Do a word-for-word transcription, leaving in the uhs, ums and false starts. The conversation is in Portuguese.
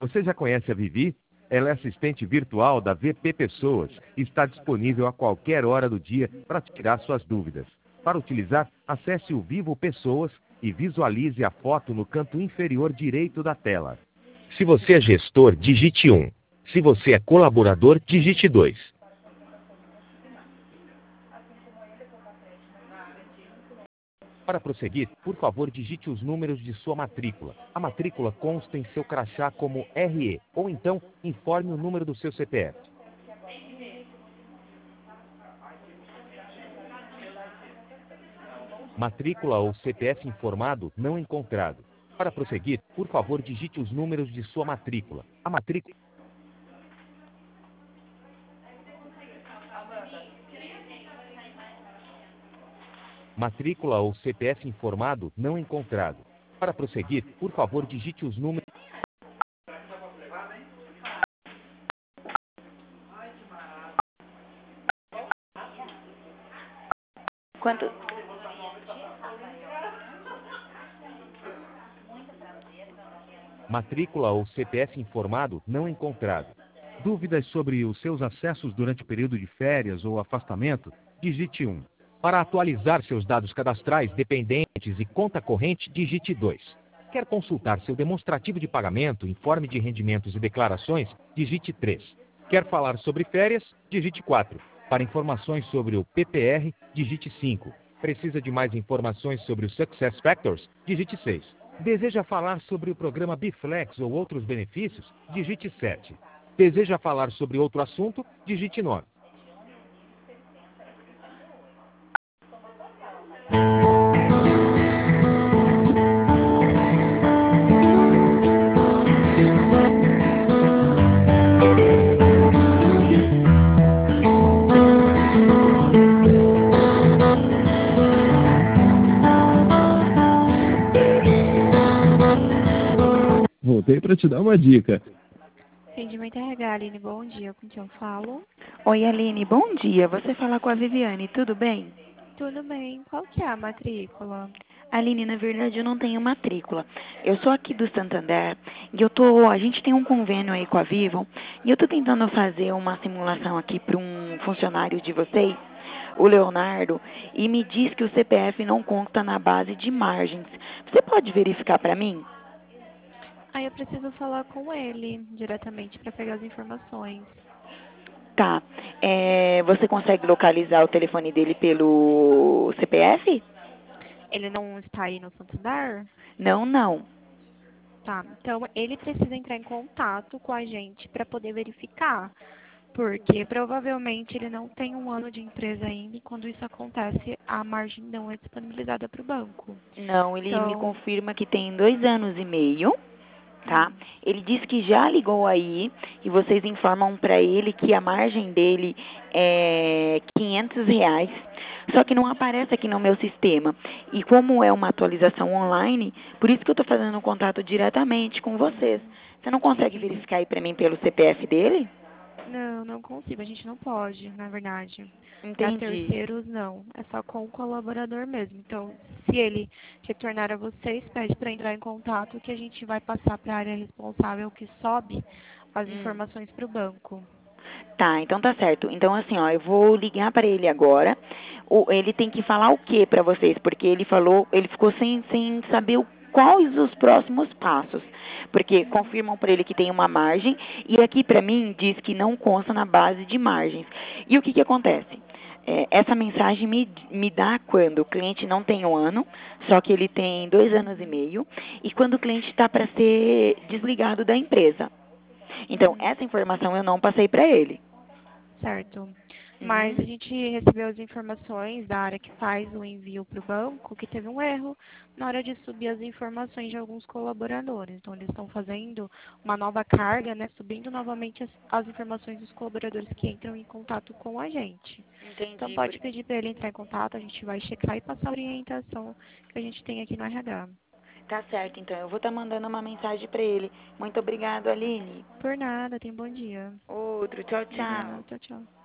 Você já conhece a Vivi? Ela é assistente virtual da V P Pessoas e está disponível a qualquer hora do dia para tirar suas dúvidas. Para utilizar, acesse o Vivo Pessoas e visualize a foto no canto inferior direito da tela. Se você é gestor, digite um. Se você é colaborador, digite dois. Para prosseguir, por favor, digite os números de sua matrícula. A matrícula consta em seu crachá como R E, ou então informe o número do seu C P F. Matrícula ou C P F informado não encontrado. Para prosseguir, por favor, digite os números de sua matrícula. A matrícula... Matrícula ou C P F informado não encontrado. Para prosseguir, por favor, digite os números... Quanto? Matrícula ou C P F informado não encontrado. Dúvidas sobre os seus acessos durante o período de férias ou afastamento? Digite um. Para atualizar seus dados cadastrais, dependentes e conta corrente, digite dois. Quer consultar seu demonstrativo de pagamento, informe de rendimentos e declarações? Digite três. Quer falar sobre férias? Digite quatro. Para informações sobre o P P R, digite cinco. Precisa de mais informações sobre os Success Factors? Digite seis. Deseja falar sobre o programa Biflex ou outros benefícios? Digite sete. Deseja falar sobre outro assunto? Digite nove. Voltei para te dar uma dica. Atendimento R H, Aline, bom dia. Com quem eu falo? Oi, Aline, bom dia. Você fala com a Viviane, tudo bem? Tudo bem. Qual que é a matrícula? Aline, na verdade eu não tenho matrícula. Eu sou aqui do Santander e eu tô, a gente tem um convênio aí com a Vivo e eu tô tentando fazer uma simulação aqui para um funcionário de vocês, o Leonardo, e me diz que o C P F não conta na base de margens. Você pode verificar para mim? Aí eu preciso falar com ele diretamente para pegar as informações. Tá. É, você consegue localizar o telefone dele pelo C P F? Ele não está aí no Santander? Não, não. Tá. Então ele precisa entrar em contato com a gente para poder verificar. Porque provavelmente ele não tem um ano de empresa ainda e quando isso acontece, a margem não é disponibilizada para o banco. Não, ele Então, me confirma que tem dois anos e meio, tá? Ele disse que já ligou aí e vocês informam para ele que a margem dele é quinhentos reais, só que não aparece aqui no meu sistema. E como é uma atualização online, por isso que eu estou fazendo um contato diretamente com vocês. Você não consegue verificar aí para mim pelo C P F dele? não, não consigo. A gente não pode, na verdade. Para Entendi. terceiros, não. É só com o colaborador mesmo. Então, se ele retornar a vocês, pede para entrar em contato que a gente vai passar para a área responsável que sobe as Hum. informações para o banco. Tá, então tá certo. Então assim, ó, eu vou ligar para ele agora. O, ele tem que falar o que para vocês? Porque ele falou, ele ficou sem, sem saber o, quais os próximos passos. Porque confirmam para ele que tem uma margem e aqui para mim diz que não consta na base de margens. E o que que acontece? É, essa mensagem me, me dá quando o cliente não tem um ano, só que ele tem dois anos e meio, e quando o cliente está para ser desligado da empresa. Então, essa informação eu não passei para ele. Certo. Mas a gente recebeu as informações da área que faz o envio para o banco que teve um erro na hora de subir as informações de alguns colaboradores. Então, eles estão fazendo uma nova carga, né, subindo novamente as, as informações dos colaboradores que entram em contato com a gente. Entendi. Então, pode pedir para ele entrar em contato, a gente vai checar e passar a orientação que a gente tem aqui no R H. Tá certo, então eu vou estar mandando uma mensagem para ele. Muito obrigado, Aline. Por nada, tenha um bom dia. Outro, tchau, tchau. Obrigada, tchau, tchau.